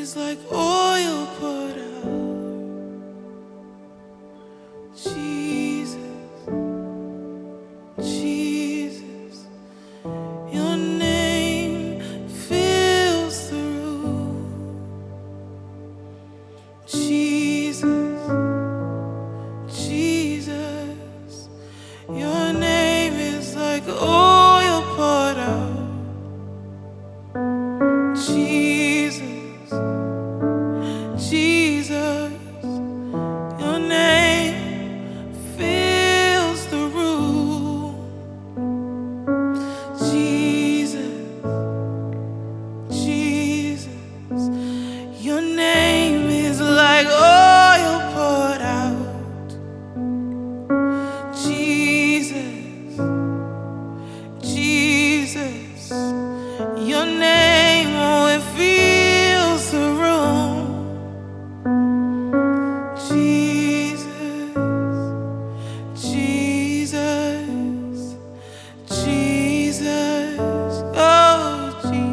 is like oil poured out. Jesus, Jesus, your name fills the room. Jesus, Jesus, your name is like oil poured out. Jesus, Jesus, your name fills the room. Jesus, Jesus, your name is like oil poured out. Jesus, Jesus, your name, oh, it fills the room. Jesus, Jesus, Jesus, oh,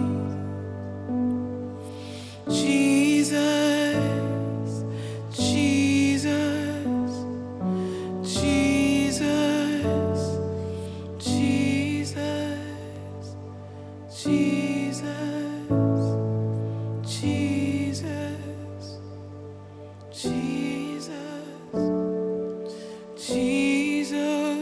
Jesus, Jesus, Jesus, Jesus, Jesus, Jesus, Jesus.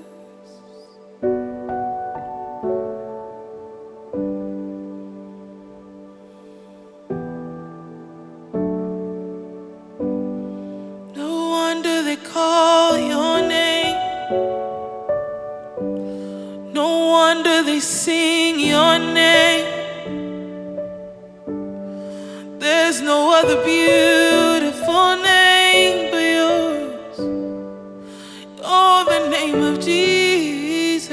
No wonder they call your name. No wonder they sing your name. There's no other beautiful name but yours. Oh, the name of Jesus.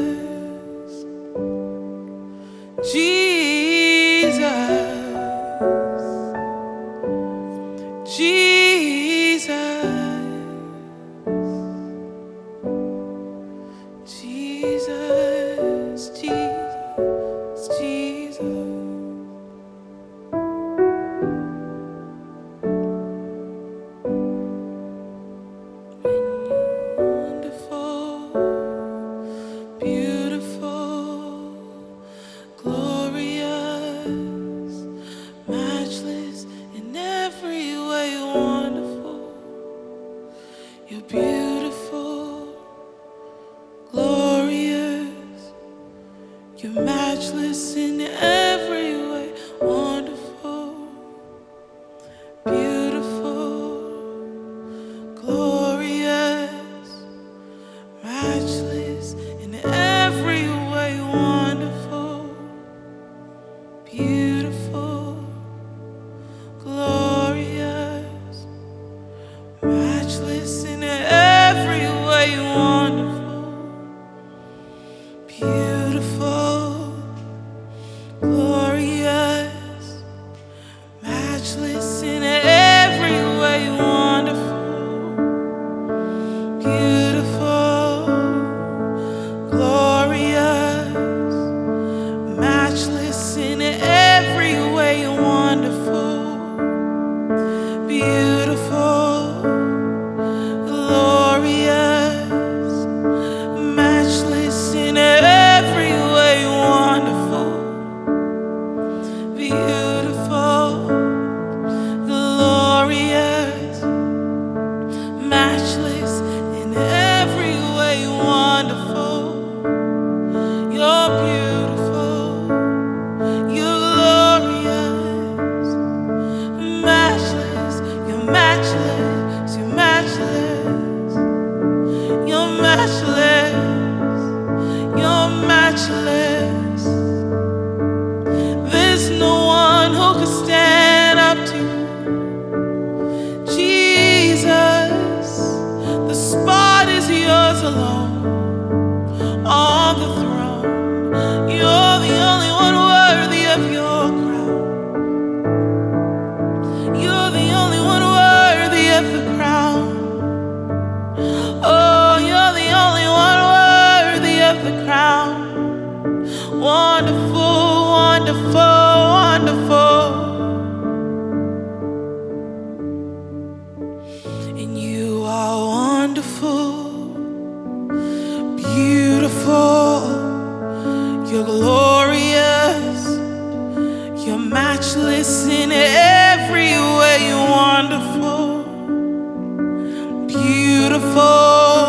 Jesus. Jesus. Jesus. Jesus. Jesus. Wonderful, beautiful, glorious, matchless, in every way wonderful. You're beautiful, glorious, you're matchless in every way wonderful. Beautiful, glorious, matchless, in every way wonderful. Beautiful, glorious, matchless, in every way wonderful. Beautiful, glorious, matchless, in every way wonderful. Beautiful, glorious, matchless, in every way wonderful. Beautiful, glorious, matchless, in every way wonderful. Beautiful, glorious, matchless, in every way wonderful. You're beautiful, you're glorious, matchless, you're matchless, you're matchless, you're matchless, you're matchless. There's no one who can stand up to you. Jesus, the spot is yours alone on the throne. You're the only one worthy of your crown. You're the only one worthy of the crown. Oh, you're the only one worthy of the crown. Wonderful, wonderful, wonderful. matchless in every way, wonderful, beautiful,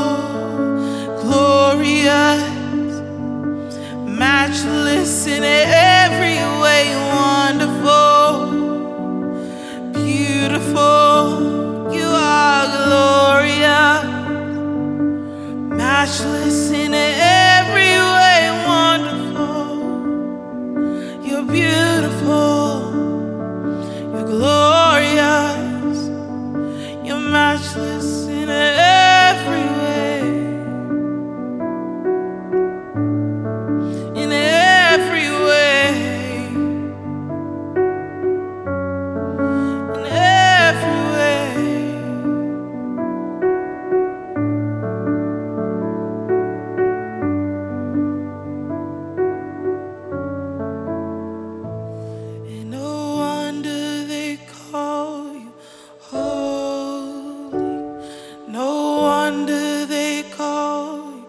glorious, matchless in every way, wonderful, beautiful, you are glorious, matchless in every way, wonderful, you're beautiful, you're glorious, you're matchless in every way, in every way, in every way. And no wonder they call you holy. No wonder they call you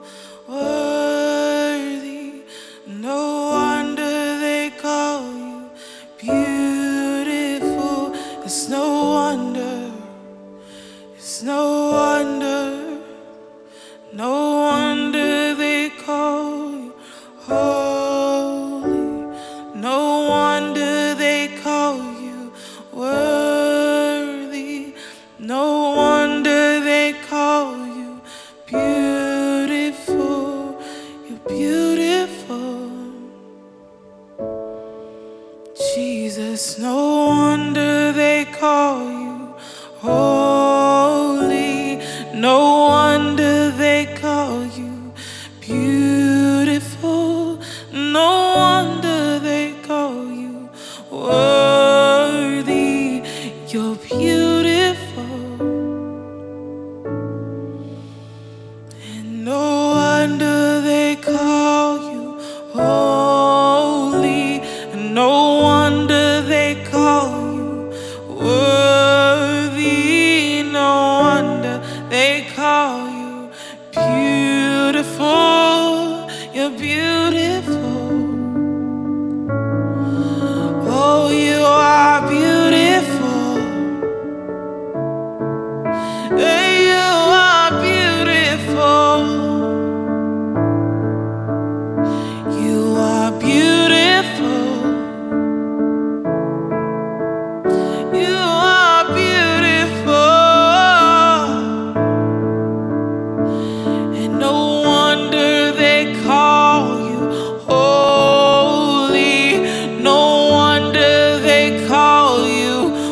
worthy. No wonder they call you beautiful. It's no wonder. It's no wonder. No wonder they call you holy. No wonder they call you worthy. No wonder they call you beautiful. You're beautiful, Jesus. No wonder they call you holy. No wonder they call you beautiful. No wonder they call you worthy. You're beautiful. And no wonder they call you holy. And no wonder they call you worthy. No wonder they call you beautiful. You're beautiful. Oh, you are beautiful. Hey, you are beautiful. You are beautiful. You are beautiful. And no wonder they call you holy. No wonder they call you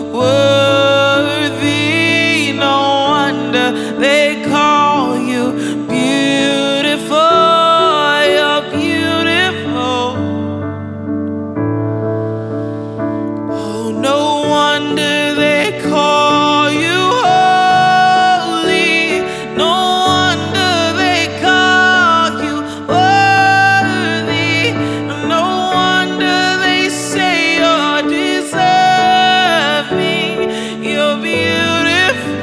worthy. No wonder they call you beautiful. You're beautiful. Oh, no wonder they call you holy. No wonder they call you worthy. No wonder they say you're deserving. You're beautiful.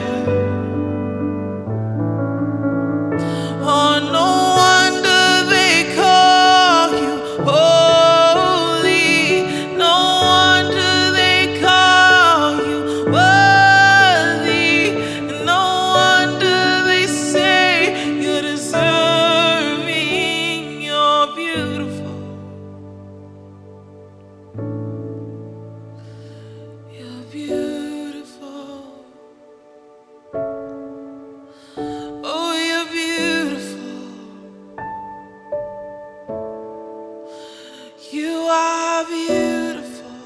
Oh, no wonder they call you holy. No wonder they call you worthy. No wonder they say you're deserving. You're beautiful. You're beautiful. Oh, you're beautiful. You are beautiful,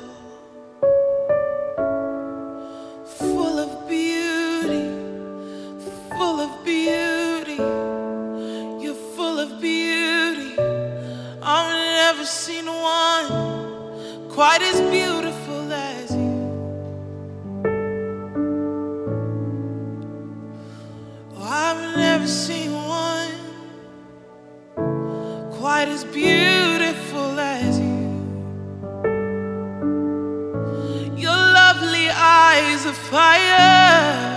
full of beauty, full of beauty. You're full of beauty. I've never seen one quite as beautiful as you. Oh, I've never seen one quite as beautiful as you. Your lovely eyes of fire,